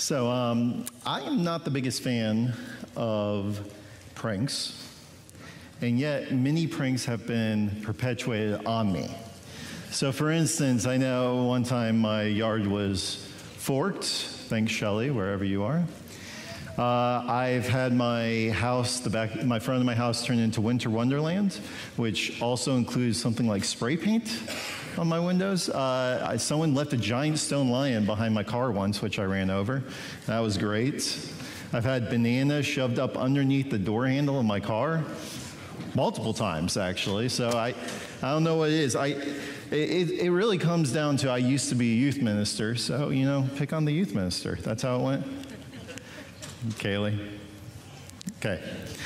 I am not the biggest fan of pranks, and yet many pranks have been perpetuated on me. So for instance, I know one time my yard was forked. Thanks, Shelley, wherever you are. I've had my house, my front of my house turned into Winter Wonderland, which also includes something like spray paint on my windows. Someone left a giant stone lion behind my car once, which I ran over. That was great. I've had bananas shoved up underneath the door handle of my car multiple times, actually. So I don't know what it is. It really comes down to I used to be a youth minister, so, pick on the youth minister. That's how it went. Kaylee. Okay.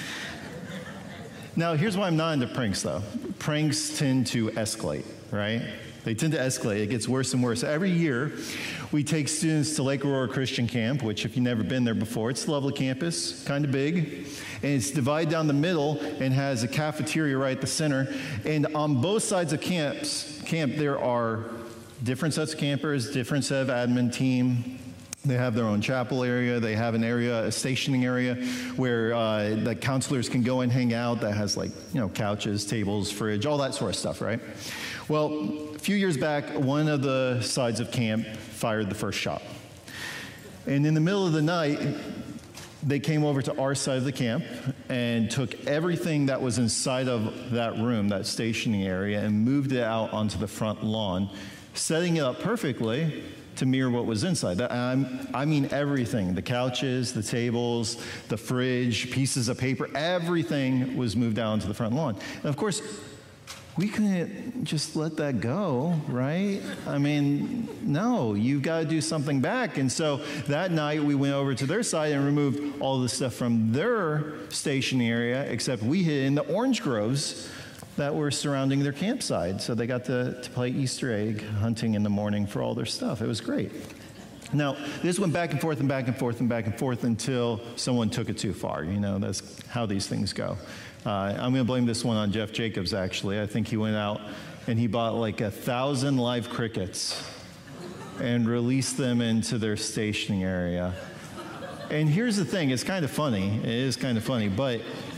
Now, here's why I'm not into pranks, though. Pranks tend to escalate, right? They tend to escalate. It gets worse and worse. Every year, we take students to Lake Aurora Christian Camp, which, if you've never been there before, it's a lovely campus, kind of big. And it's divided down the middle and has a cafeteria right at the center. And on both sides of camp, there are different sets of campers, different set of admin team. They have their own chapel area. They have a stationing area where the counselors can go and hang out that has couches, tables, fridge, all that sort of stuff, right? Well, a few years back, one of the sides of camp fired the first shot. And in the middle of the night, they came over to our side of the camp and took everything that was inside of that room, that stationing area, and moved it out onto the front lawn, setting it up perfectly to mirror what was inside. I mean everything. The couches, the tables, the fridge, pieces of paper, everything was moved out onto the front lawn. And of course, we couldn't just let that go, right? I mean, no, you've got to do something back. And so that night we went over to their side and removed all the stuff from their stationing area, except we hid in the orange groves that were surrounding their campsite. So they got to play Easter egg hunting in the morning for all their stuff. It was great. Now, this went back and forth and back and forth and back and forth until someone took it too far. That's how these things go. I'm going to blame this one on Jeff Jacobs, actually. I think he went out and he bought 1,000 live crickets and released them into their stationing area. And here's the thing. It's kind of funny. It is kind of funny. But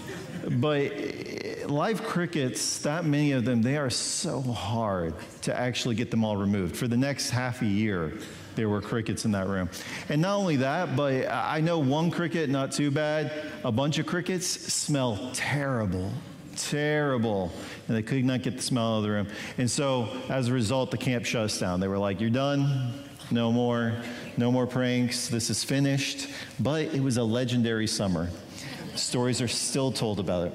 live crickets, that many of them, they are so hard to actually get them all removed. For the next half a year, there were crickets in that room. And not only that, but I know one cricket, not too bad. A bunch of crickets smell terrible, terrible. And they could not get the smell out of the room. And so, as a result, the camp shut us down. They were like, you're done. No more pranks. This is finished. But it was a legendary summer. Stories are still told about it.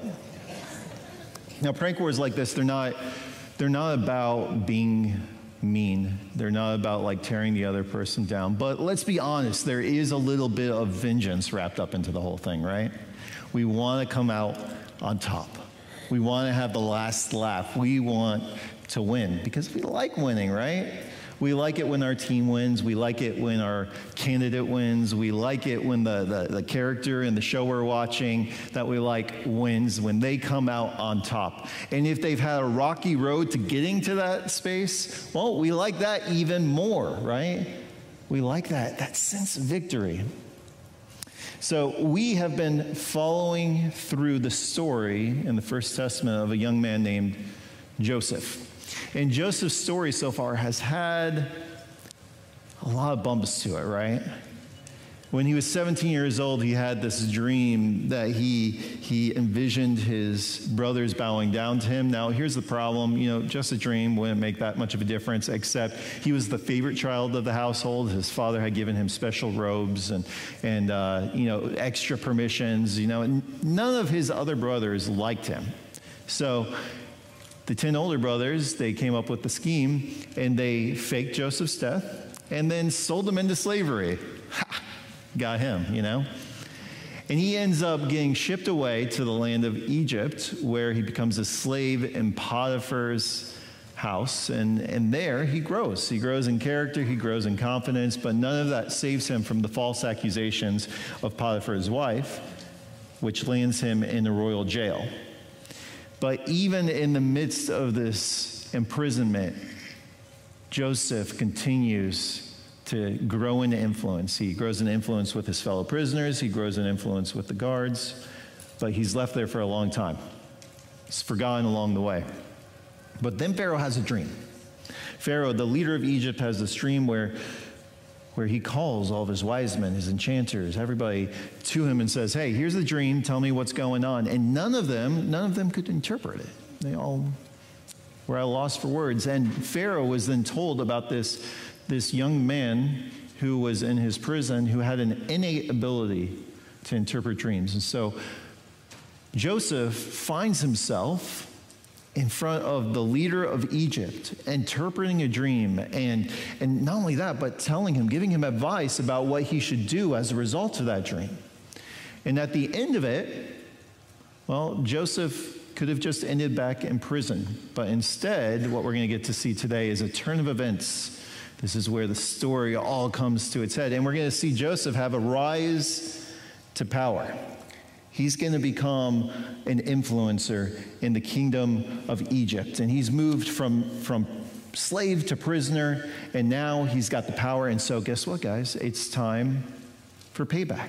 Now, prank wars like this, they're not about being mean. They're not about tearing the other person down. But let's be honest, there is a little bit of vengeance wrapped up into the whole thing, right? We want to come out on top. We want to have the last laugh. We want to win because we like winning, right? We like it when our team wins. We like it when our candidate wins. We like it when the character in the show we're watching that we like wins, when they come out on top. And if they've had a rocky road to getting to that space, well, we like that even more, right? We like that sense of victory. So we have been following through the story in the First Testament of a young man named Joseph. And Joseph's story so far has had a lot of bumps to it, right? When he was 17 years old, he had this dream that he envisioned his brothers bowing down to him. Now, here's the problem. Just a dream wouldn't make that much of a difference, except he was the favorite child of the household. His father had given him special robes and extra permissions, and none of his other brothers liked him. So the 10 older brothers, they came up with the scheme, and they faked Joseph's death and then sold him into slavery. Ha! Got him, And he ends up getting shipped away to the land of Egypt, where he becomes a slave in Potiphar's house. And there he grows. He grows in character, he grows in confidence, but none of that saves him from the false accusations of Potiphar's wife, which lands him in a royal jail. But even in the midst of this imprisonment, Joseph continues to grow in influence. He grows in influence with his fellow prisoners. He grows in influence with the guards. But he's left there for a long time. He's forgotten along the way. But then Pharaoh has a dream. Pharaoh, the leader of Egypt, has this dream where he calls all of his wise men, his enchanters, everybody to him and says, hey, here's the dream. Tell me what's going on. And none of them could interpret it. They all were at a loss for words. And Pharaoh was then told about this young man who was in his prison who had an innate ability to interpret dreams. And so Joseph finds himself in front of the leader of Egypt, interpreting a dream, and not only that, but giving him advice about what he should do as a result of that dream. And at the end of it, well, Joseph could have just ended back in prison. But instead, what we're going to get to see today is a turn of events. This is where the story all comes to its head. And we're going to see Joseph have a rise to power. He's going to become an influencer in the kingdom of Egypt. And he's moved from slave to prisoner, and now he's got the power. And so guess what, guys? It's time for payback.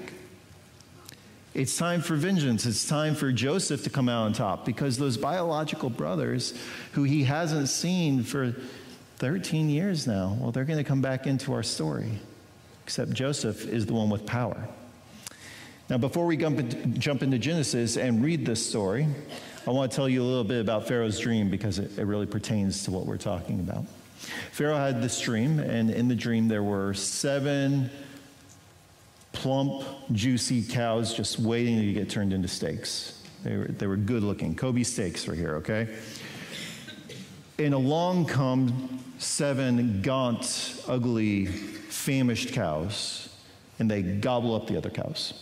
It's time for vengeance. It's time for Joseph to come out on top, because those biological brothers who he hasn't seen for 13 years now, well, they're going to come back into our story. Except Joseph is the one with power. Now, before we jump into Genesis and read this story, I want to tell you a little bit about Pharaoh's dream, because it really pertains to what we're talking about. Pharaoh had this dream, and in the dream there were 7 plump, juicy cows just waiting to get turned into steaks. They were good looking. Kobe steaks right here, okay? And along come 7 gaunt, ugly, famished cows, and they gobble up the other cows.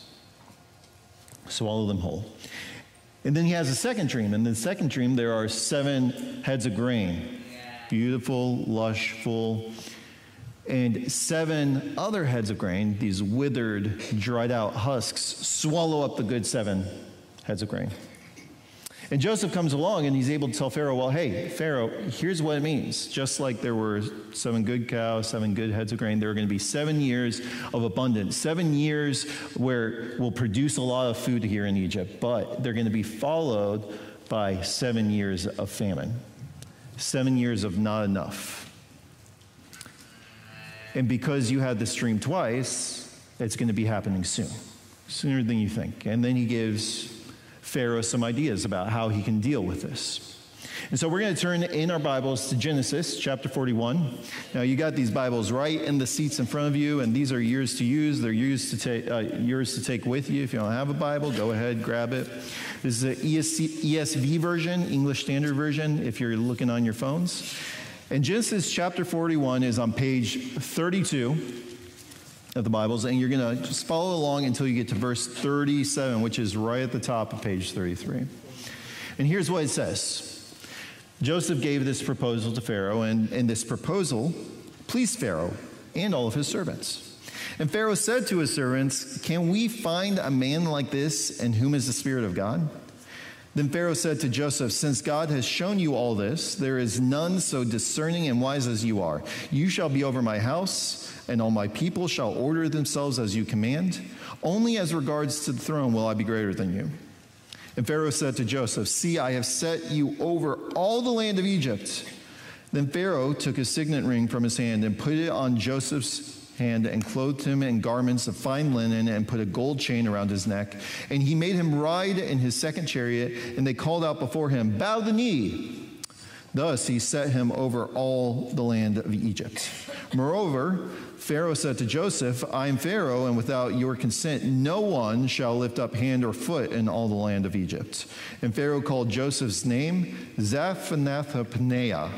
Swallow them whole. And then he has a second dream. In the second dream, there are 7 heads of grain. Beautiful, lush, full. And 7 other heads of grain, these withered, dried out husks, swallow up the good 7 heads of grain. And Joseph comes along and he's able to tell Pharaoh, well, hey, Pharaoh, here's what it means. Just like there were 7 good cows, 7 good heads of grain, there are going to be 7 years of abundance, 7 years where we'll produce a lot of food here in Egypt, but they're going to be followed by 7 years of famine, 7 years of not enough. And because you had this dream twice, it's going to be happening soon, sooner than you think. And then he gives Pharaoh some ideas about how he can deal with this. And so we're going to turn in our Bibles to Genesis chapter 41. Now, you got these Bibles right in the seats in front of you, and these are yours to use. They're yours to take with you. If you don't have a Bible, go ahead, grab it. This is the ESV version, English Standard Version, if you're looking on your phones. And Genesis chapter 41 is on page 32 of the Bibles, and you're going to just follow along until you get to verse 37, which is right at the top of page 33. And here's what it says. Joseph gave this proposal to Pharaoh, and this proposal pleased Pharaoh and all of his servants. And Pharaoh said to his servants, can we find a man like this in whom is the Spirit of God? Then Pharaoh said to Joseph, since God has shown you all this, there is none so discerning and wise as you are. You shall be over my house, and all my people shall order themselves as you command. Only as regards to the throne will I be greater than you. And Pharaoh said to Joseph, see, I have set you over all the land of Egypt. Then Pharaoh took his signet ring from his hand and put it on Joseph's hand and clothed him in garments of fine linen and put a gold chain around his neck. And he made him ride in his second chariot, and they called out before him, bow the knee. Thus he set him over all the land of Egypt. Moreover, Pharaoh said to Joseph, I am Pharaoh, and without your consent no one shall lift up hand or foot in all the land of Egypt. And Pharaoh called Joseph's name Zaphenath-Paneah.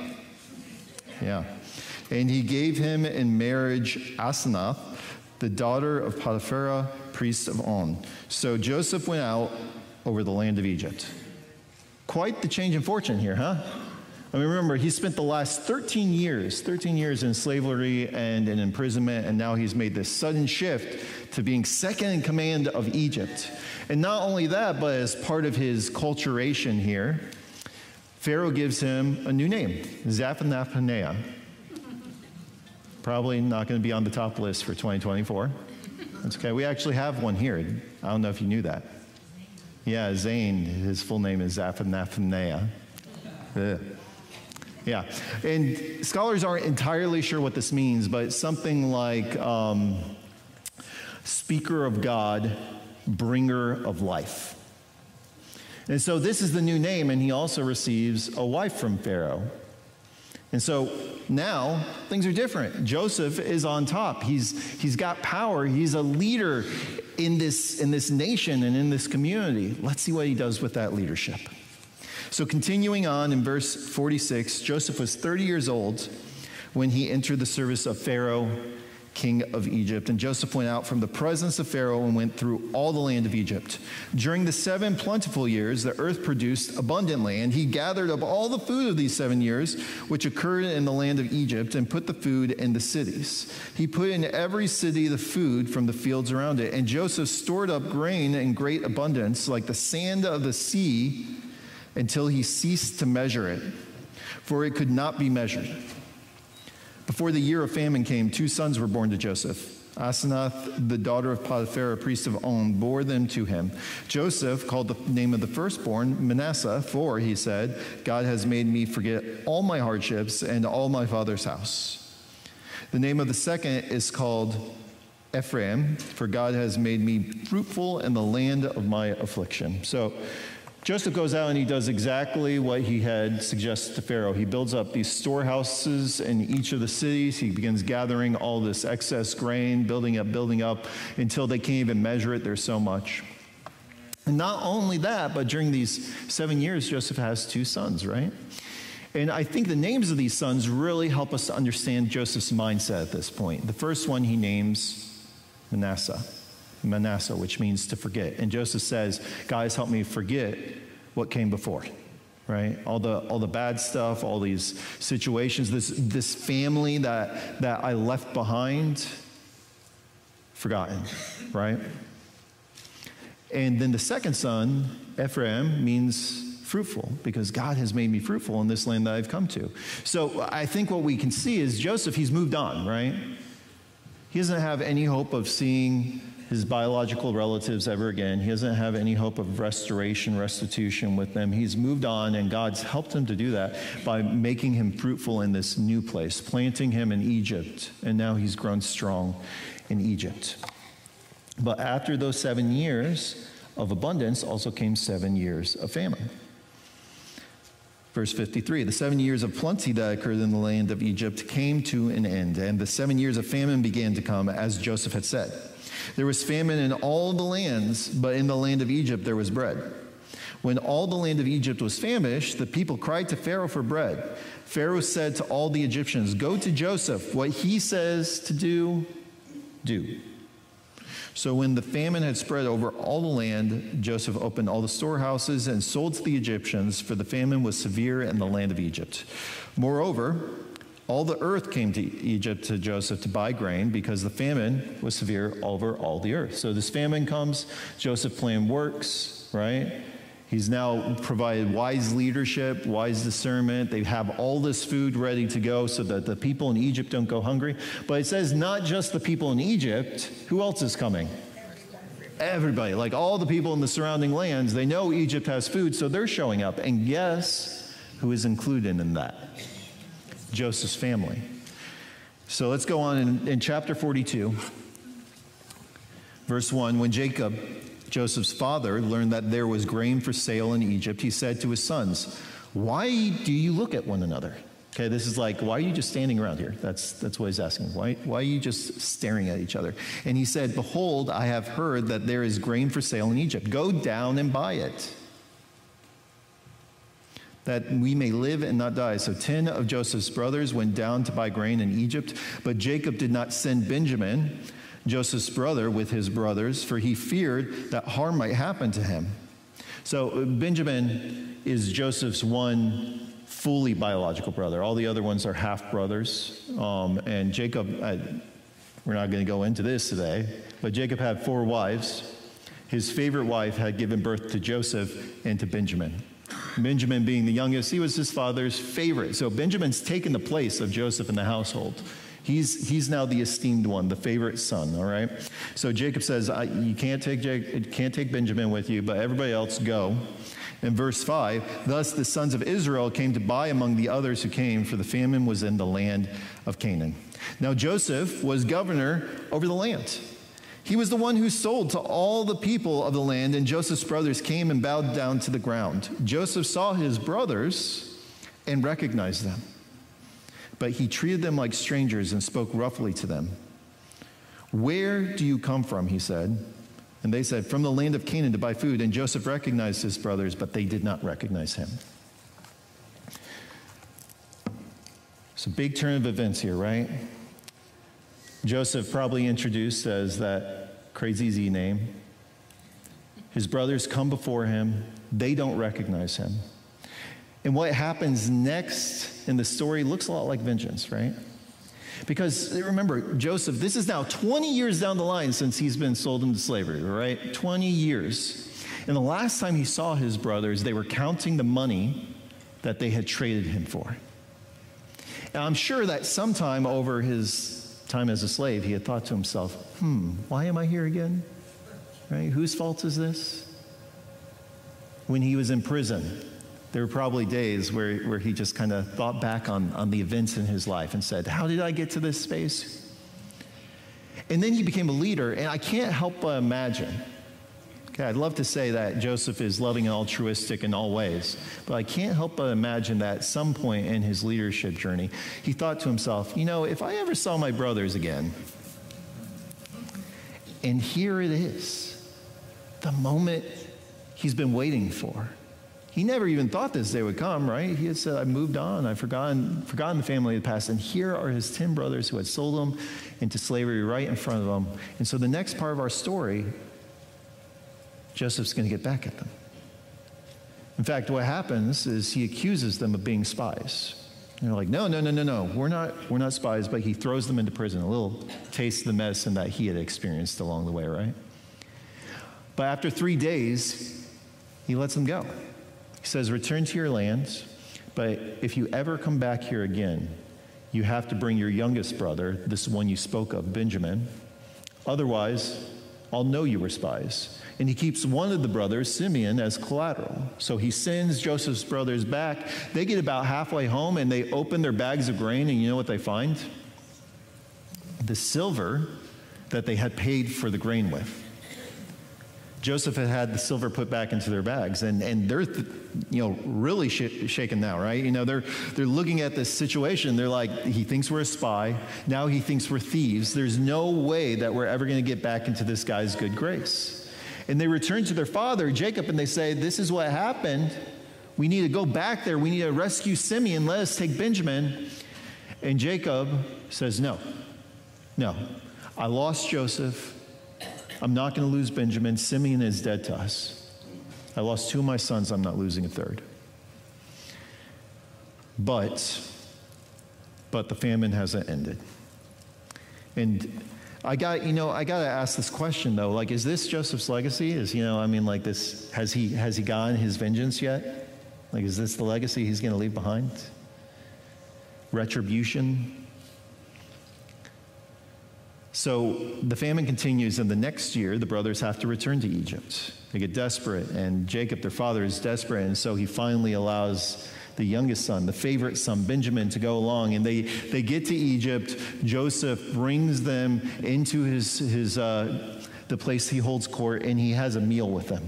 Yeah. And he gave him in marriage Asenath, the daughter of Potiphera, priest of On. So Joseph went out over the land of Egypt. Quite the change in fortune here, huh? I mean, remember, he spent the last 13 years in slavery and in imprisonment, and now he's made this sudden shift to being second in command of Egypt. And not only that, but as part of his culturation here, Pharaoh gives him a new name, Zaphenath-Paneah. Probably not going to be on the top list for 2024. That's okay. We actually have one here. I don't know if you knew that. Yeah, Zane. His full name is Zaphanathanaea. Yeah. And scholars aren't entirely sure what this means, but something like speaker of God, bringer of life. And so this is the new name, and he also receives a wife from Pharaoh. And so now things are different. Joseph is on top. He's got power. He's a leader in this nation and in this community. Let's see what he does with that leadership. So continuing on in verse 46, Joseph was 30 years old when he entered the service of Pharaoh, king of Egypt. And Joseph went out from the presence of Pharaoh and went through all the land of Egypt. During the 7 plentiful years, the earth produced abundantly, and he gathered up all the food of these 7 years, which occurred in the land of Egypt, and put the food in the cities. He put in every city the food from the fields around it. And Joseph stored up grain in great abundance, like the sand of the sea, until he ceased to measure it, for it could not be measured. Before the year of famine came, 2 sons were born to Joseph. Asenath, the daughter of Potiphar, a priest of On, bore them to him. Joseph called the name of the firstborn Manasseh, for, he said, God has made me forget all my hardships and all my father's house. The name of the second is called Ephraim, for God has made me fruitful in the land of my affliction. So Joseph goes out and he does exactly what he had suggested to Pharaoh. He builds up these storehouses in each of the cities. He begins gathering all this excess grain, building up until they can't even measure it. There's so much. And not only that, but during these 7 years, Joseph has 2 sons, right? And I think the names of these sons really help us to understand Joseph's mindset at this point. The first one he names Manasseh, which means to forget. And Joseph says, guys, help me forget what came before, right? All the bad stuff, all these situations, this family that I left behind, forgotten, right? And then the second son, Ephraim, means fruitful, because God has made me fruitful in this land that I've come to. So I think what we can see is Joseph, he's moved on, right? He doesn't have any hope of seeing his biological relatives ever again. He doesn't have any hope of restitution with them. He's moved on, and God's helped him to do that by making him fruitful in this new place, planting him in Egypt, and now he's grown strong in Egypt. But after those 7 years of abundance also came 7 years of famine. Verse 53, the 7 years of plenty that occurred in the land of Egypt came to an end, and the 7 years of famine began to come, as Joseph had said. There was famine in all the lands, but in the land of Egypt there was bread. When all the land of Egypt was famished, the people cried to Pharaoh for bread. Pharaoh said to all the Egyptians, go to Joseph. What he says to do, do. So when the famine had spread over all the land, Joseph opened all the storehouses and sold to the Egyptians, for the famine was severe in the land of Egypt. Moreover, all the earth came to Egypt to Joseph to buy grain, because the famine was severe over all the earth. So this famine comes, Joseph's plan works, right? He's now provided wise leadership, wise discernment. They have all this food ready to go so that the people in Egypt don't go hungry. But it says not just the people in Egypt. Who else is coming? Everybody. Like all the people in the surrounding lands. They know Egypt has food, so they're showing up. And guess who is included in that? Joseph's family. So let's go on in chapter 42, verse 1. When Jacob, Joseph's father, learned that there was grain for sale in Egypt, he said to his sons, why do you look at one another? Okay, this is like, why are you just standing around here? That's what he's asking. Why are you just staring at each other? And he said, behold, I have heard that there is grain for sale in Egypt. Go down and buy it, that we may live and not die. So 10 of Joseph's brothers went down to buy grain in Egypt, but Jacob did not send Benjamin, Joseph's brother, with his brothers, for he feared that harm might happen to him. So Benjamin is Joseph's one fully biological brother. All the other ones are half-brothers. And Jacob, we're not going to go into this today, but Jacob had 4 wives. His favorite wife had given birth to Joseph and to Benjamin. Benjamin being the youngest, he was his father's favorite. So Benjamin's taken the place of Joseph in the household. He's now the esteemed one, the favorite son, all right? So Jacob says, you can't take Benjamin with you, but everybody else go. In verse 5, thus the sons of Israel came to buy among the others who came, for the famine was in the land of Canaan. Now Joseph was governor over the land. He was the one who sold to all the people of the land, and Joseph's brothers came and bowed down to the ground. Joseph saw his brothers and recognized them, but he treated them like strangers and spoke roughly to them. Where do you come from, he said. And they said, from the land of Canaan to buy food. And Joseph recognized his brothers, but they did not recognize him. It's a big turn of events here, right? Joseph, probably introduced as that crazy Z name. His brothers come before him. They don't recognize him. And what happens next in the story looks a lot like vengeance, right? Because remember, Joseph, this is now 20 years down the line since he's been sold into slavery, right? 20 years. And the last time he saw his brothers, they were counting the money that they had traded him for. And I'm sure that sometime over his time as a slave, he had thought to himself, why am I here again? Right? Whose fault is this? When he was in prison, there were probably days where he just kind of thought back on the events in his life and said, how did I get to this space? And then he became a leader, and I can't help but imagine. Okay, I'd love to say that Joseph is loving and altruistic in all ways, but I can't help but imagine that at some point in his leadership journey, he thought to himself, if I ever saw my brothers again, and here it is, the moment he's been waiting for. He never even thought this day would come, right? He had said, I moved on. I've forgotten the family of the past. And here are his 10 brothers who had sold him into slavery right in front of him. And so the next part of our story, Joseph's going to get back at them. In fact, what happens is he accuses them of being spies. And they're like, no, we're not spies, but he throws them into prison, a little taste of the medicine that he had experienced along the way, right? But after 3 days, he lets them go. He says, return to your lands, but if you ever come back here again, you have to bring your youngest brother, this one you spoke of, Benjamin. Otherwise, I'll know you were spies. And he keeps one of the brothers, Simeon, as collateral. So he sends Joseph's brothers back. They get about halfway home, and they open their bags of grain, and you know what they find? The silver that they had paid for the grain with. Joseph had the silver put back into their bags, and they're really shaken now, right? They're looking at this situation. They're like, he thinks we're a spy. Now he thinks we're thieves. There's no way that we're ever going to get back into this guy's good grace. And they return to their father, Jacob, and they say, this is what happened. We need to go back there. We need to rescue Simeon. Let us take Benjamin. And Jacob says, no. I lost Joseph. I'm not going to lose Benjamin. Simeon is dead to us. I lost 2 of my sons. I'm not losing a third. But the famine hasn't ended. And I got to ask this question though. Like, is this Joseph's legacy? This, has he gotten his vengeance yet? Like, is this the legacy he's going to leave behind? Retribution? So the famine continues, and the next year, the brothers have to return to Egypt. They get desperate, and Jacob, their father, is desperate, and so he finally allows the youngest son, the favorite son, Benjamin, to go along, and they get to Egypt. Joseph brings them into the place he holds court, and he has a meal with them.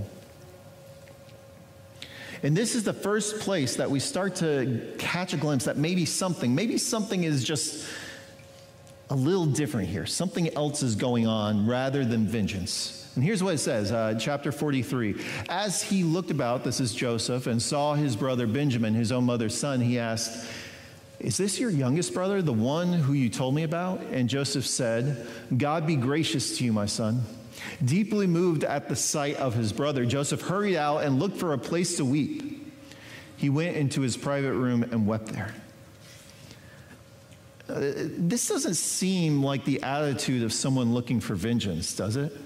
And this is the first place that we start to catch a glimpse that maybe something is just a little different here. Something else is going on rather than vengeance. And here's what it says, chapter 43. As he looked about, this is Joseph, and saw his brother Benjamin, his own mother's son, he asked, is this your youngest brother, the one who you told me about? And Joseph said, God be gracious to you, my son. Deeply moved at the sight of his brother, Joseph hurried out and looked for a place to weep. He went into his private room and wept there. This doesn't seem like the attitude of someone looking for vengeance, does it?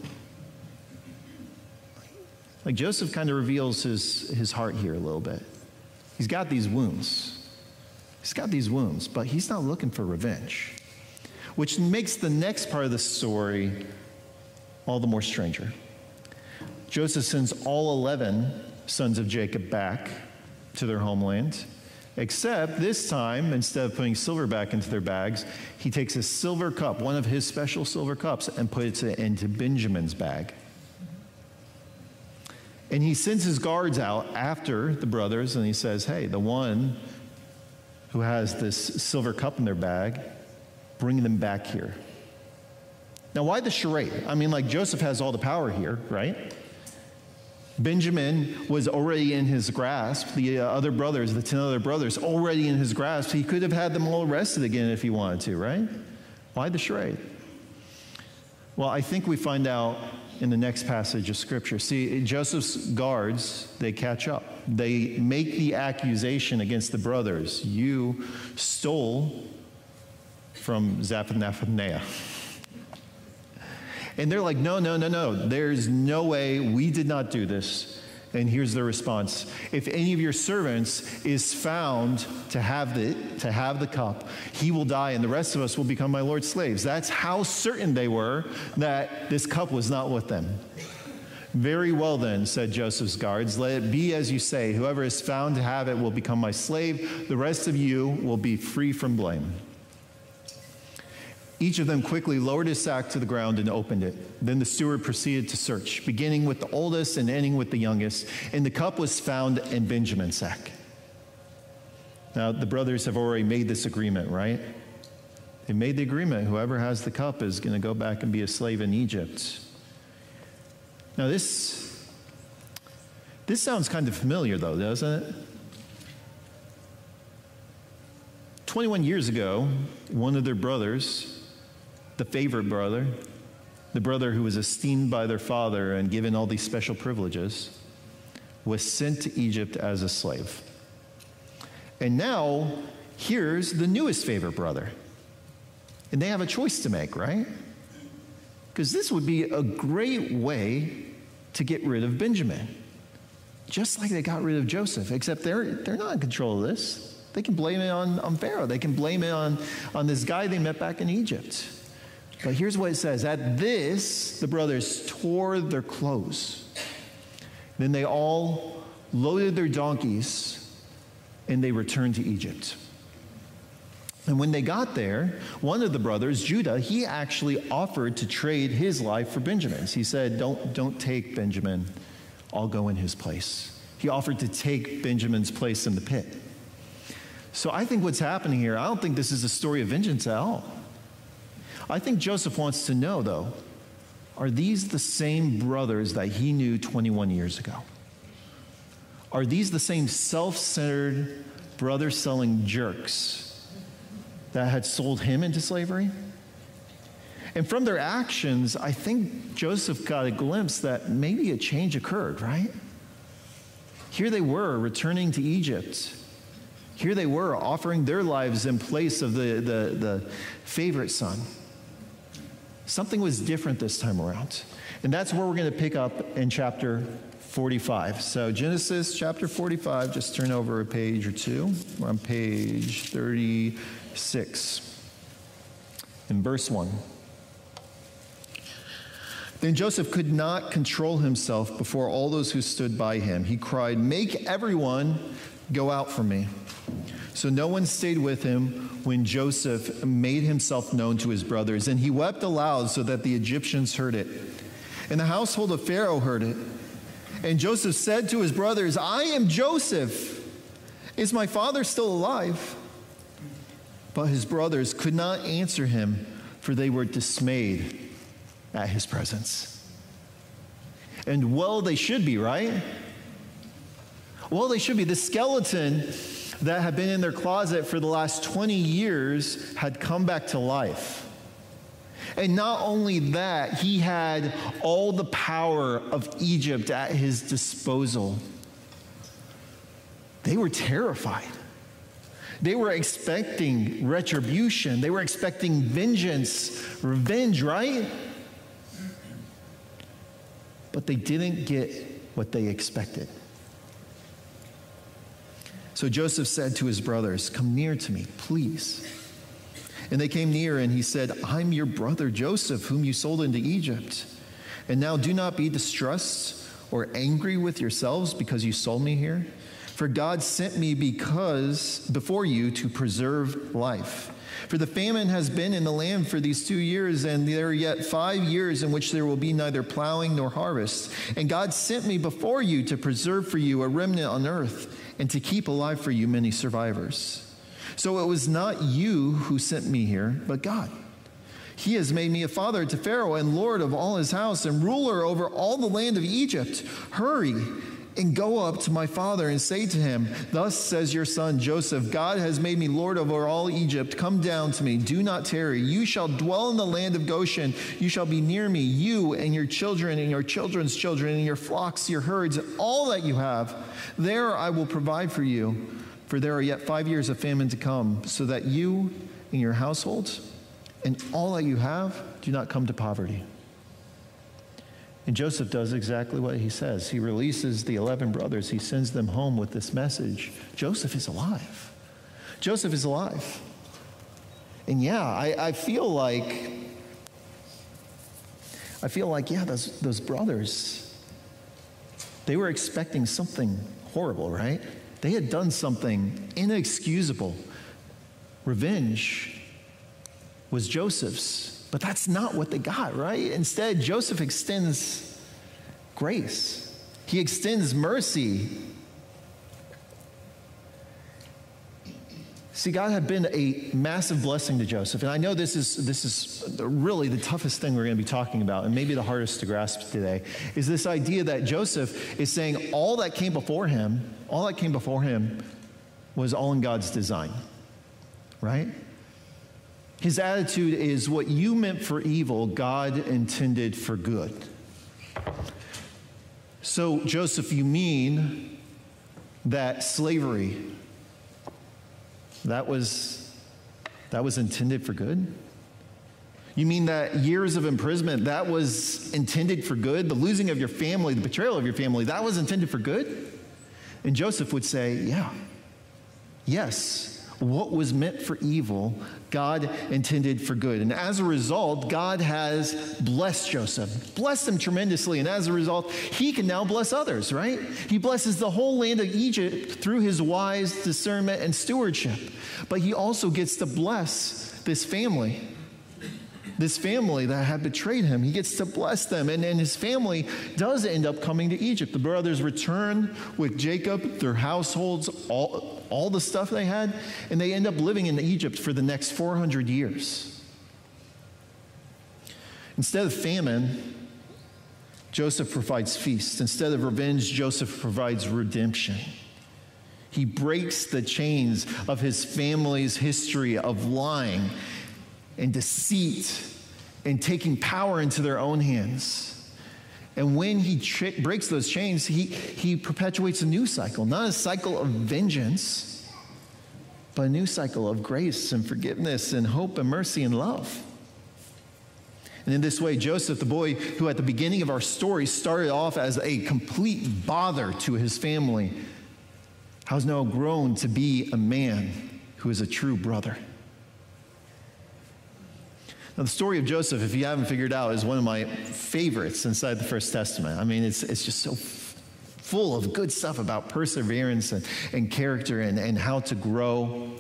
Like, Joseph kind of reveals his heart here a little bit. He's got these wounds, but he's not looking for revenge. which makes the next part of the story all the more stranger. Joseph sends all 11 sons of Jacob back to their homeland, except this time, instead of putting silver back into their bags, he takes a silver cup, one of his special silver cups, and puts it into Benjamin's bag. And he sends his guards out after the brothers, and he says, hey, the one who has this silver cup in their bag, bring them back here. Now, why the charade? I mean, like, Joseph has all the power here, right? Benjamin was already in his grasp. The other brothers, the 10 other brothers, already in his grasp. He could have had them all arrested again if he wanted to, right? Why the charade? Well, I think we find out in the next passage of Scripture. See, Joseph's guards, they catch up. They make the accusation against the brothers. You stole from Zaphnath-Paneah. And they're like, no. There's no way. We did not do this. And here's their response. If any of your servants is found to have the cup, he will die, and the rest of us will become my Lord's slaves. That's how certain they were that this cup was not with them. Very well then, said Joseph's guards, let it be as you say. Whoever is found to have it will become my slave. The rest of you will be free from blame. Each of them quickly lowered his sack to the ground and opened it. Then the steward proceeded to search, beginning with the oldest and ending with the youngest. And the cup was found in Benjamin's sack. Now, the brothers have already made this agreement, right? They made the agreement. Whoever has the cup is going to go back and be a slave in Egypt. Now, this sounds kind of familiar, though, doesn't it? 21 years ago, one of their brothers, the favorite brother, the brother who was esteemed by their father and given all these special privileges, was sent to Egypt as a slave. And now, here's the newest favorite brother. And they have a choice to make, right? Because this would be a great way to get rid of Benjamin. Just like they got rid of Joseph, except they're not in control of this. They can blame it on Pharaoh. They can blame it on this guy they met back in Egypt. But here's what it says. At this, the brothers tore their clothes. Then they all loaded their donkeys, and they returned to Egypt. And when they got there, one of the brothers, Judah, he actually offered to trade his life for Benjamin's. He said, don't take Benjamin. I'll go in his place. He offered to take Benjamin's place in the pit. So I think what's happening here, I don't think this is a story of vengeance at all. I think Joseph wants to know, though, are these the same brothers that he knew 21 years ago? Are these the same self-centered, brother-selling jerks that had sold him into slavery? And from their actions, I think Joseph got a glimpse that maybe a change occurred, right? Here they were returning to Egypt. Here they were offering their lives in place of the favorite son. Something was different this time around. And that's where we're going to pick up in chapter 45. So Genesis chapter 45, just turn over a page or two. We're on page 36. In verse 1. Then Joseph could not control himself before all those who stood by him. He cried, "Make everyone go out from me." So no one stayed with him when Joseph made himself known to his brothers, and he wept aloud so that the Egyptians heard it. And the household of Pharaoh heard it. And Joseph said to his brothers, "I am Joseph. Is my father still alive?" But his brothers could not answer him, for they were dismayed at his presence. And well, they should be, right? Well, they should be. The skeleton that had been in their closet for the last 20 years had come back to life. And not only that, he had all the power of Egypt at his disposal. They were terrified. They were expecting retribution. They were expecting vengeance, revenge, right? But they didn't get what they expected. So Joseph said to his brothers, "Come near to me, please." And they came near, and he said, I'm your brother Joseph, whom you sold into Egypt. And now do not be distressed or angry with yourselves because you sold me here. For God sent me before you to preserve life. For the famine has been in the land for these 2 years, and there are yet 5 years in which there will be neither plowing nor harvest. And God sent me before you to preserve for you a remnant on earth, and to keep alive for you many survivors. So it was not you who sent me here, but God. He has made me a father to Pharaoh and lord of all his house and ruler over all the land of Egypt. Hurry and go up to my father and say to him, thus says your son Joseph, God has made me lord over all Egypt. Come down to me. Do not tarry. You shall dwell in the land of Goshen. You shall be near me, you and your children and your children's children and your flocks, your herds, and all that you have. There I will provide for you. For there are yet 5 years of famine to come, so that you and your households and all that you have do not come to poverty. And Joseph does exactly what he says. He releases the 11 brothers. He sends them home with this message. Joseph is alive. Joseph is alive. And yeah, I feel like, yeah, those brothers, they were expecting something horrible, right? They had done something inexcusable. Revenge was Joseph's, but that's not what they got, right? Instead, Joseph extends grace. He extends mercy. See, God had been a massive blessing to Joseph, and I know this is really the toughest thing we're going to be talking about, and maybe the hardest to grasp today, is this idea that Joseph is saying all that came before him was all in God's design, right? His attitude is what you meant for evil, God intended for good. So, Joseph, you mean that slavery, that was intended for good? You mean that years of imprisonment, that was intended for good? The losing of your family, the betrayal of your family, that was intended for good? And Joseph would say, yeah, yes. What was meant for evil, God intended for good. And as a result, God has blessed Joseph, blessed him tremendously. And as a result, he can now bless others, right? He blesses the whole land of Egypt through his wise discernment and stewardship. But he also gets to bless this family that had betrayed him. He gets to bless them. And his family does end up coming to Egypt. The brothers return with Jacob, their households, all the stuff they had, and they end up living in Egypt for the next 400 years. Instead of famine, Joseph provides feast. Instead of revenge, Joseph provides redemption. He breaks the chains of his family's history of lying and deceit and taking power into their own hands. And when he breaks those chains, he perpetuates a new cycle, not a cycle of vengeance, but a new cycle of grace and forgiveness and hope and mercy and love. And in this way, Joseph, the boy who at the beginning of our story started off as a complete bother to his family, has now grown to be a man who is a true brother. Now, the story of Joseph, if you haven't figured out, is one of my favorites inside the First Testament. I mean, it's just so full of good stuff about perseverance and character and how to grow.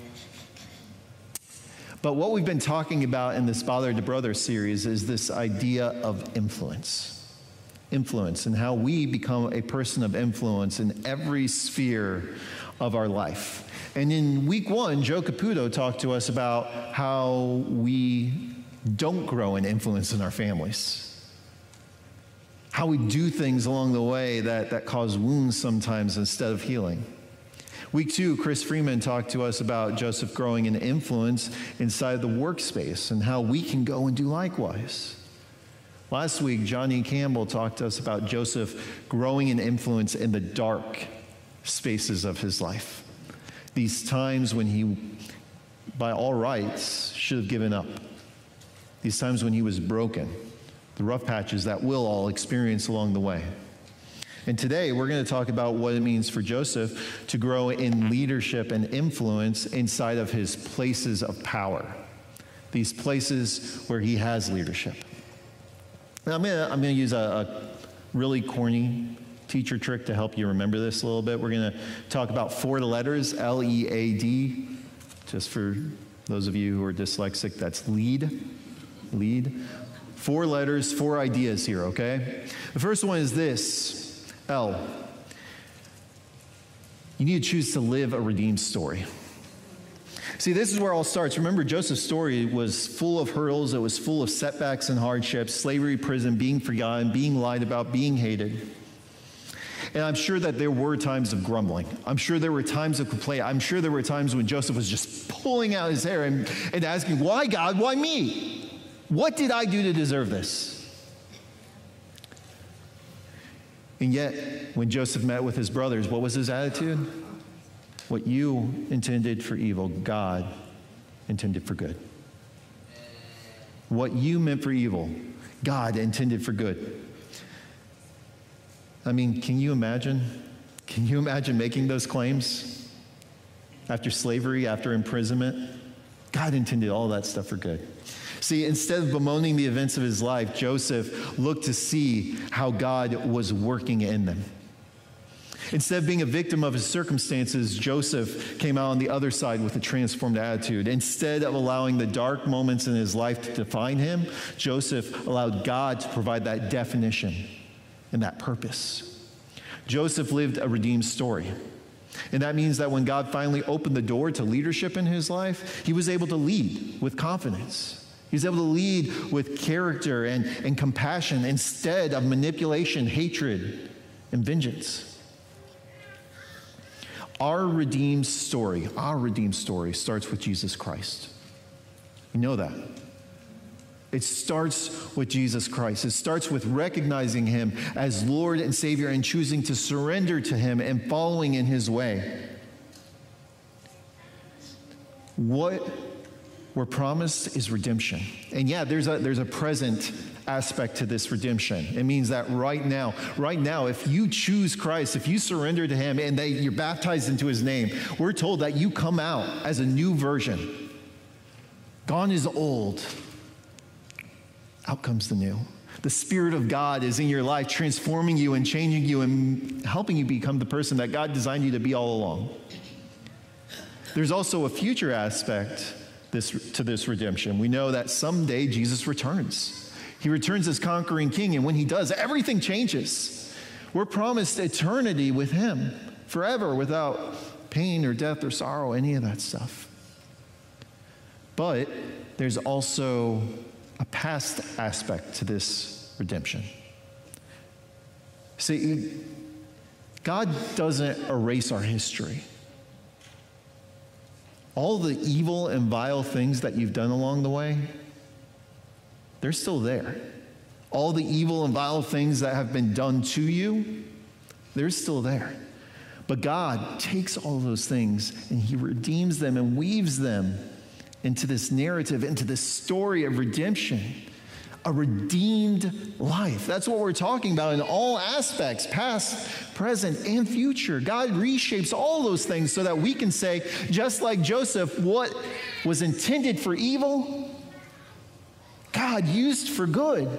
But what we've been talking about in this Father to Brother series is this idea of influence. Influence, and how we become a person of influence in every sphere of our life. And in week 1, Joe Caputo talked to us about how we don't grow in influence in our families. How we do things along the way that cause wounds sometimes instead of healing. Week 2, Chris Freeman talked to us about Joseph growing in influence inside the workspace and how we can go and do likewise. Last week, Johnny Campbell talked to us about Joseph growing in influence in the dark spaces of his life. These times when he, by all rights, should have given up. These times when he was broken. The rough patches that we'll all experience along the way. And today, we're going to talk about what it means for Joseph to grow in leadership and influence inside of his places of power. these places where he has leadership. Now, I'm gonna use a really corny teacher trick to help you remember this a little bit. We're going to talk about 4 letters, L-E-A-D. Just for those of you who are dyslexic, that's lead. Lead. 4 letters, 4 ideas here, okay? The first one is this, L. You need to choose to live a redeemed story. See, this is where it all starts. Remember, Joseph's story was full of hurdles. It was full of setbacks and hardships, slavery, prison, being forgotten, being lied about, being hated. And I'm sure that there were times of grumbling. I'm sure there were times of complaint. I'm sure there were times when Joseph was just pulling out his hair and asking, why God, why me? What did I do to deserve this? And yet, when Joseph met with his brothers, what was his attitude? What you intended for evil, God intended for good. What you meant for evil, God intended for good. I mean, can you imagine? Can you imagine making those claims? After slavery, after imprisonment, God intended all that stuff for good. See, instead of bemoaning the events of his life, Joseph looked to see how God was working in them. Instead of being a victim of his circumstances, Joseph came out on the other side with a transformed attitude. Instead of allowing the dark moments in his life to define him, Joseph allowed God to provide that definition and that purpose. Joseph lived a redeemed story. And that means that when God finally opened the door to leadership in his life, he was able to lead with confidence. He was able to lead with character and compassion instead of manipulation, hatred, and vengeance. Our redeemed story starts with Jesus Christ. You know that. It starts with Jesus Christ. It starts with recognizing him as Lord and Savior and choosing to surrender to him and following in his way. What we're promised is redemption. And yeah, there's a present aspect to this redemption. It means that right now, if you choose Christ, if you surrender to him and you're baptized into his name, we're told that you come out as a new version. Gone is old. Out comes the new. The Spirit of God is in your life, transforming you and changing you and helping you become the person that God designed you to be all along. There's also a future aspect to this redemption. We know that someday Jesus returns. He returns as conquering king, and when he does, everything changes. We're promised eternity with him, forever, without pain or death or sorrow, any of that stuff. But there's also a past aspect to this redemption. See, God doesn't erase our history. All the evil and vile things that you've done along the way, they're still there. All the evil and vile things that have been done to you, they're still there. But God takes all those things and he redeems them and weaves them into this narrative, into this story of redemption, a redeemed life. That's what we're talking about in all aspects, past, present, and future. God reshapes all those things so that we can say, just like Joseph, what was intended for evil, God used for good.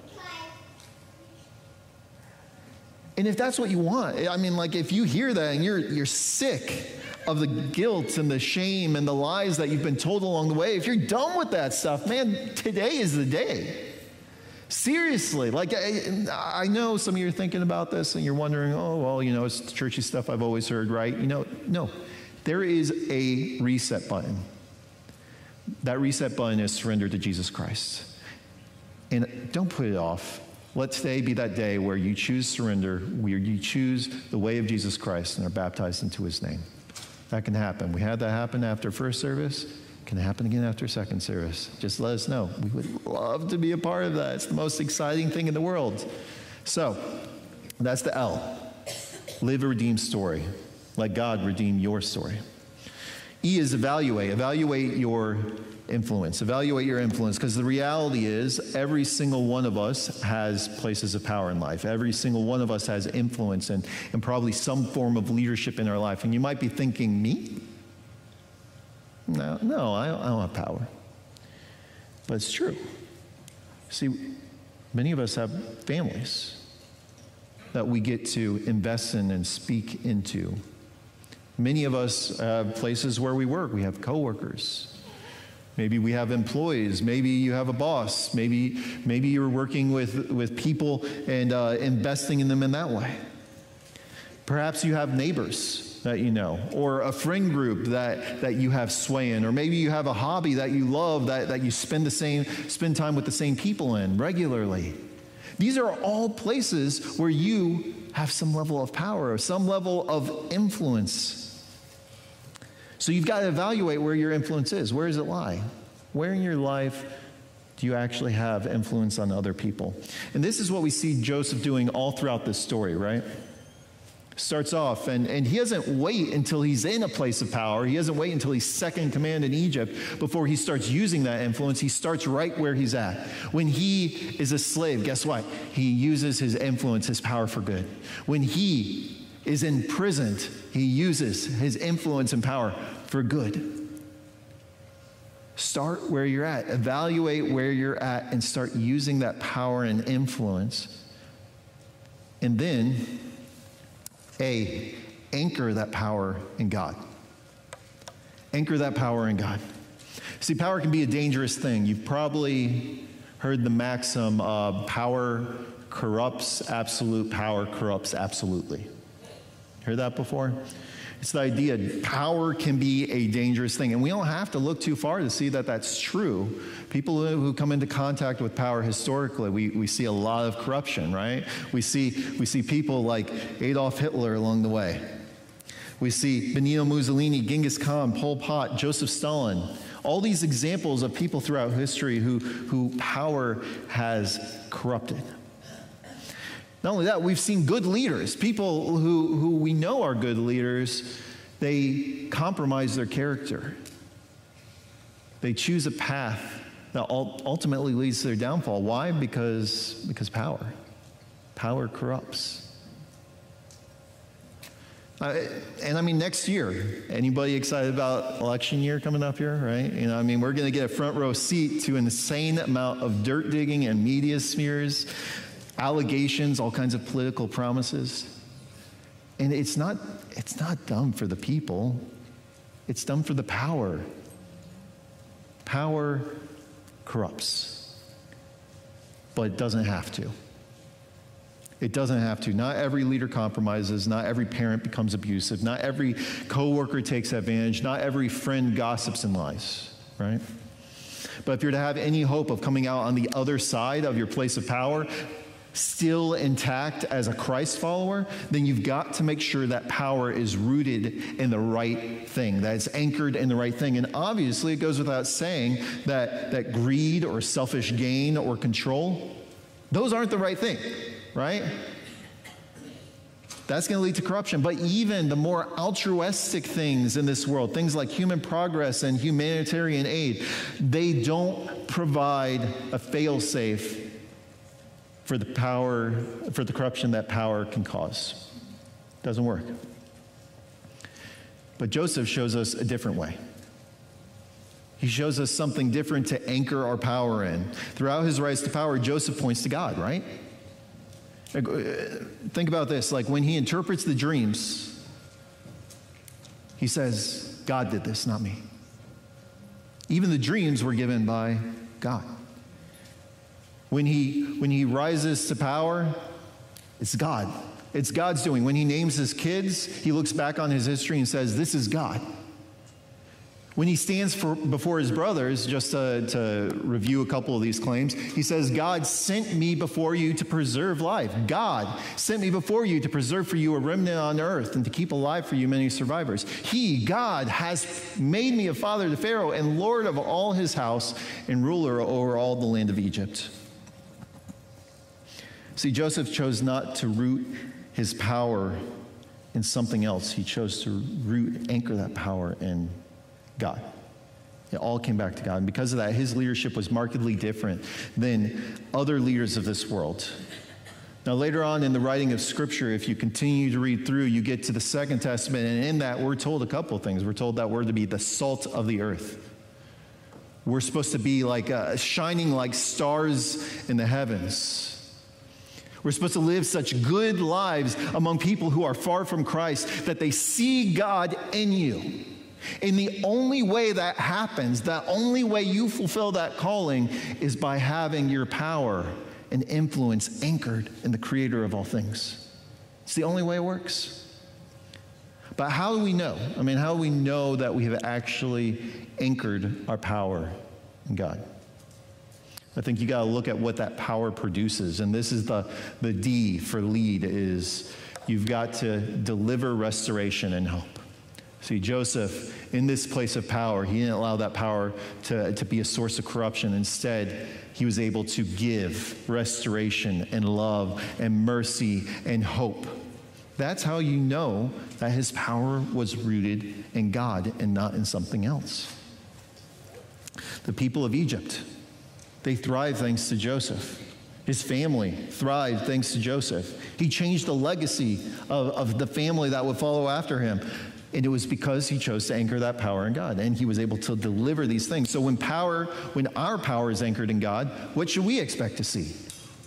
And if that's what you want, I mean, like if you hear that and you're sick of the guilt and the shame and the lies that you've been told along the way, if you're done with that stuff, man, today is the day. Seriously, like I know some of you are thinking about this and you're wondering, oh, well, you know, it's churchy stuff I've always heard, right? You know, no, there is a reset button. That reset button is surrender to Jesus Christ. And don't put it off. Let today be that day where you choose surrender, where you choose the way of Jesus Christ and are baptized into his name. That can happen. We had that happen after first service. It can happen again after second service. Just let us know. We would love to be a part of that. It's the most exciting thing in the world. So, that's the L. Live a redeemed story. Let God redeem your story. E is evaluate. Evaluate your influence. Evaluate your influence, because the reality is every single one of us has places of power in life. Every single one of us has influence and probably some form of leadership in our life. And you might be thinking, me? No, I don't have power. But it's true. See, many of us have families that we get to invest in and speak into. Many of us have places where we work. We have coworkers. Maybe we have employees. Maybe you have a boss. Maybe you're working with people and investing in them in that way. Perhaps you have neighbors that you know, or a friend group that you have sway in, or maybe you have a hobby that you love that you spend time with the same people in regularly. These are all places where you have some level of power, or some level of influence. So you've got to evaluate where your influence is. Where does it lie? Where in your life do you actually have influence on other people? And this is what we see Joseph doing all throughout this story, right? Starts off, and he doesn't wait until he's in a place of power. He doesn't wait until he's second in command in Egypt before he starts using that influence. He starts right where he's at. When he is a slave, guess what? He uses his influence, his power for good. When he is imprisoned, he uses his influence and power for good. Start where you're at. Evaluate where you're at and start using that power and influence. And then, anchor that power in God. Anchor that power in God. See, power can be a dangerous thing. You've probably heard the maxim, power corrupts, absolute power corrupts absolutely. Heard that before? It's the idea power can be a dangerous thing. And we don't have to look too far to see that that's true. People who come into contact with power historically, we see a lot of corruption, right? We see people like Adolf Hitler along the way. We see Benito Mussolini, Genghis Khan, Pol Pot, Joseph Stalin. All these examples of people throughout history who power has corrupted. Not only that, we've seen good leaders, people who we know are good leaders, they compromise their character. They choose a path that ultimately leads to their downfall. Why? Because power corrupts. And I mean, next year, anybody excited about election year coming up here, right? We're going to get a front row seat to an insane amount of dirt digging and media smears, allegations, all kinds of political promises. And it's not done for the people. It's done for the power. Power corrupts. But it doesn't have to. It doesn't have to. Not every leader compromises. Not every parent becomes abusive. Not every coworker takes advantage. Not every friend gossips and lies, right? But if you're to have any hope of coming out on the other side of your place of power, still intact as a Christ follower, then you've got to make sure that power is rooted in the right thing, that it's anchored in the right thing. And obviously, it goes without saying that greed or selfish gain or control, those aren't the right thing, right? That's going to lead to corruption. But even the more altruistic things in this world, things like human progress and humanitarian aid, they don't provide a fail-safe for the corruption that power can cause. Doesn't work. But Joseph shows us a different way. He shows us something different to anchor our power in. Throughout his rise to power, Joseph points to God, right? Think about this. Like when he interprets the dreams, he says, God did this, not me. Even the dreams were given by God. When he rises to power, it's God. It's God's doing. When he names his kids, he looks back on his history and says, this is God. When he stands before his brothers, just to review a couple of these claims, he says, God sent me before you to preserve life. God sent me before you to preserve for you a remnant on earth and to keep alive for you many survivors. He, God, has made me a father to Pharaoh and Lord of all his house and ruler over all the land of Egypt. See, Joseph chose not to root his power in something else. He chose to anchor that power in God. It all came back to God. And because of that, his leadership was markedly different than other leaders of this world. Now, later on in the writing of Scripture, if you continue to read through, you get to the Second Testament, and in that, we're told a couple of things. We're told that we're to be the salt of the earth. We're supposed to be like shining like stars in the heavens. We're supposed to live such good lives among people who are far from Christ that they see God in you. And the only way that happens, the only way you fulfill that calling is by having your power and influence anchored in the Creator of all things. It's the only way it works. But how do we know? I mean, how do we know that we have actually anchored our power in God? I think you got to look at what that power produces. And this is the D for lead, is you've got to deliver restoration and hope. See, Joseph, in this place of power, he didn't allow that power to be a source of corruption. Instead, he was able to give restoration and love and mercy and hope. That's how you know that his power was rooted in God and not in something else. The people of Egypt, they thrived thanks to Joseph. His family thrived thanks to Joseph. He changed the legacy of the family that would follow after him. And it was because he chose to anchor that power in God. And he was able to deliver these things. So when our power is anchored in God, what should we expect to see?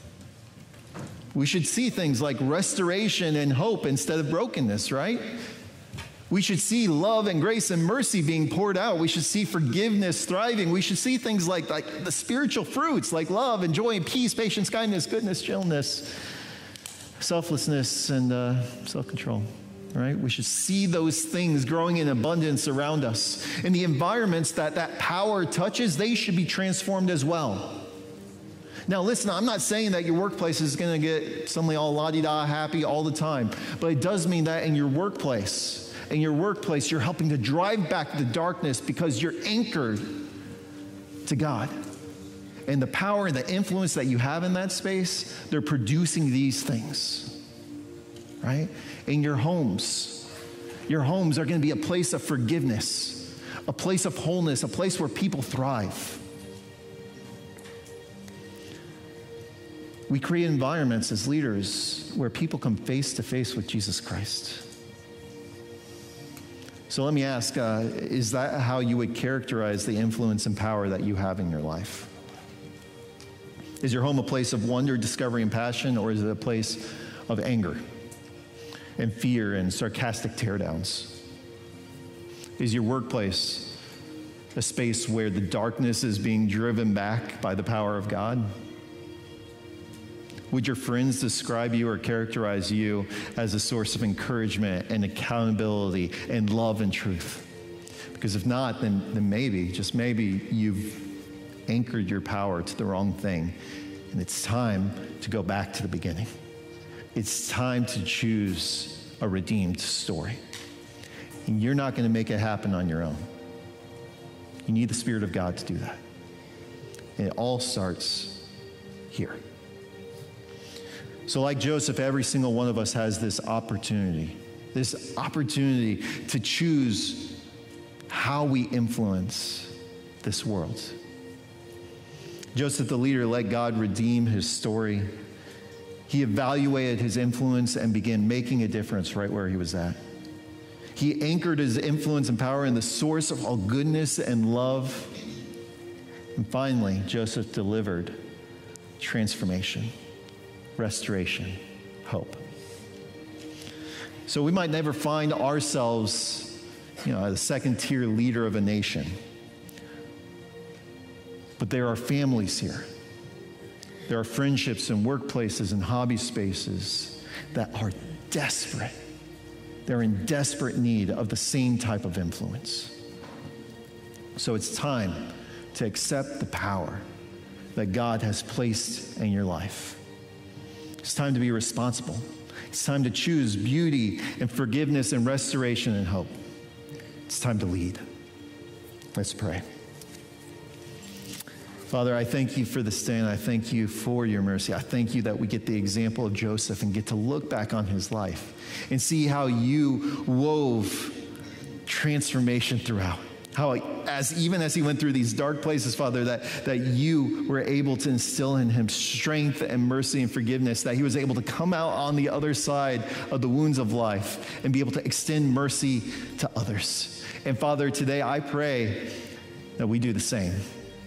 We should see things like restoration and hope instead of brokenness, right? We should see love and grace and mercy being poured out. We should see forgiveness thriving. We should see things like the spiritual fruits, like love and joy and peace, patience, kindness, goodness, gentleness, selflessness, and self-control. Right? We should see those things growing in abundance around us. And the environments that power touches, they should be transformed as well. Now, listen, I'm not saying that your workplace is going to get suddenly all la-di-da happy all the time, but it does mean that in your workplace, you're helping to drive back the darkness because you're anchored to God. And the power and the influence that you have in that space, they're producing these things, right? In your homes are going to be a place of forgiveness, a place of wholeness, a place where people thrive. We create environments as leaders where people come face to face with Jesus Christ. So let me ask, is that how you would characterize the influence and power that you have in your life? Is your home a place of wonder, discovery, and passion, or is it a place of anger and fear and sarcastic teardowns? Is your workplace a space where the darkness is being driven back by the power of God? Would your friends describe you or characterize you as a source of encouragement and accountability and love and truth? Because if not, then maybe, just maybe, you've anchored your power to the wrong thing. And it's time to go back to the beginning. It's time to choose a redeemed story. And you're not going to make it happen on your own. You need the Spirit of God to do that. And it all starts here. So like Joseph, every single one of us has this opportunity to choose how we influence this world. Joseph the leader let God redeem his story. He evaluated his influence and began making a difference right where he was at. He anchored his influence and power in the source of all goodness and love. And finally, Joseph delivered transformation, restoration, hope. So we might never find ourselves, a second-tier leader of a nation. But there are families here. There are friendships and workplaces and hobby spaces that are desperate. They're in desperate need of the same type of influence. So it's time to accept the power that God has placed in your life. It's time to be responsible. It's time to choose beauty and forgiveness and restoration and hope. It's time to lead. Let's pray. Father, I thank you for this day, and I thank you for your mercy. I thank you that we get the example of Joseph and get to look back on his life and see how you wove transformation throughout. How even as he went through these dark places, Father, that you were able to instill in him strength and mercy and forgiveness, that he was able to come out on the other side of the wounds of life and be able to extend mercy to others. And Father, today I pray that we do the same.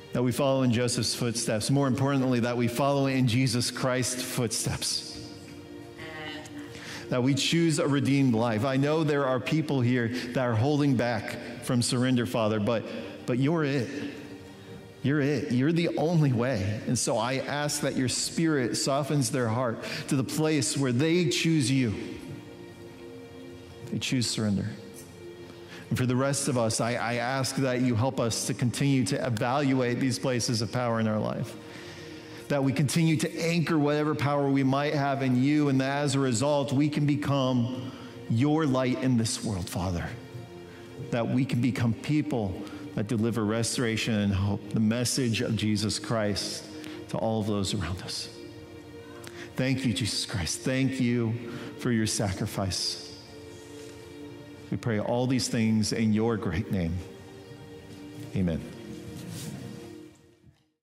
that we follow in Joseph's footsteps. More importantly, that we follow in Jesus Christ's footsteps. That we choose a redeemed life. I know there are people here that are holding back from surrender, Father, but you're it. You're it. You're the only way. And so I ask that your Spirit softens their heart to the place where they choose you. They choose surrender. And for the rest of us, I ask that you help us to continue to evaluate these places of power in our life. That we continue to anchor whatever power we might have in you, and that as a result, we can become your light in this world, Father. That we can become people that deliver restoration and hope, the message of Jesus Christ to all of those around us. Thank you, Jesus Christ. Thank you for your sacrifice. We pray all these things in your great name. Amen.